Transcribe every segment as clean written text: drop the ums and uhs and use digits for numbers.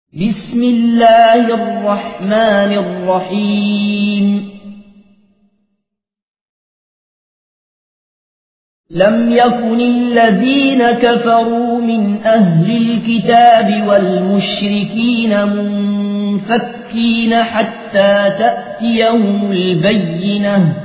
بسم الله الرحمن الرحيم لم يكن الذين كفروا من أهل الكتاب والمشركين منفكين حتى تأتيهم البينة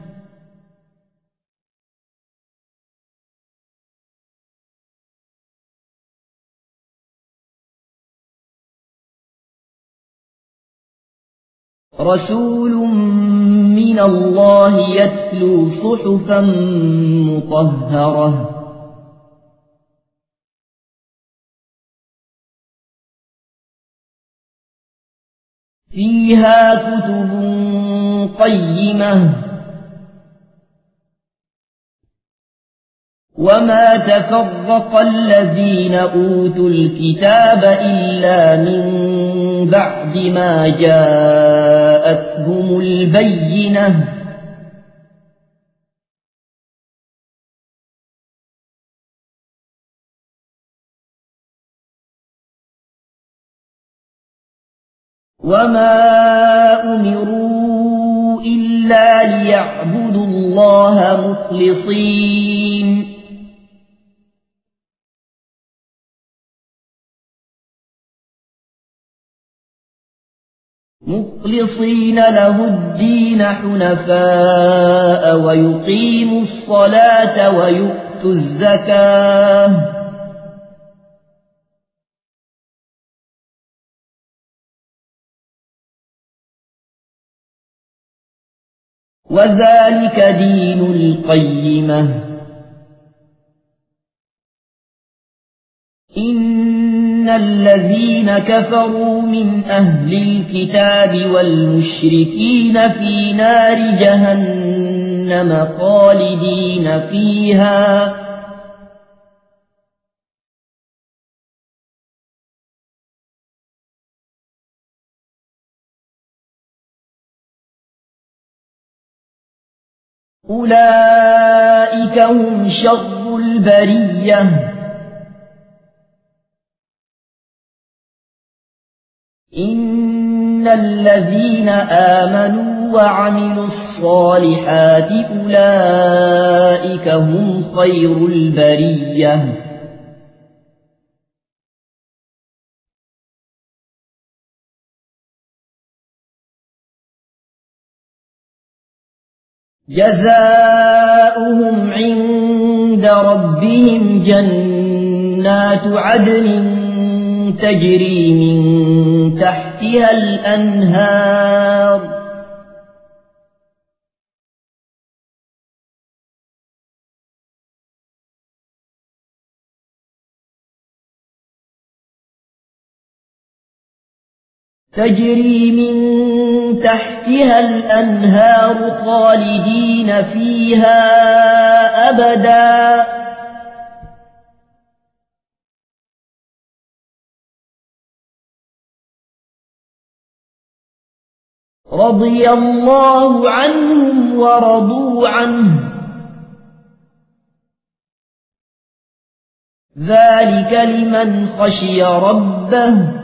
رسول من الله يتلو صحفا مطهرة فيها كتب قيمة وما تفرق الذين أوتوا الكتاب إلا من بعد ما جاءتهم البينة وما أمروا إلا ليعبدوا الله مخلصين له الدين حنفاء ويقيموا الصلاة ويؤتوا الزكاة وذلك دين القيمة إن الذين كفروا من أهل الكتاب والمشركين في نار جهنم خالدين فيها أولئك هم شر البرية إن الذين آمنوا وعملوا الصالحات أولئك هم خير البرية جزاؤهم عند ربهم جنات عدن تجري من تحتها الأنهار خالدين فيها أبدا رضي الله عنهم ورضوا عنه ذلك لمن خشي ربه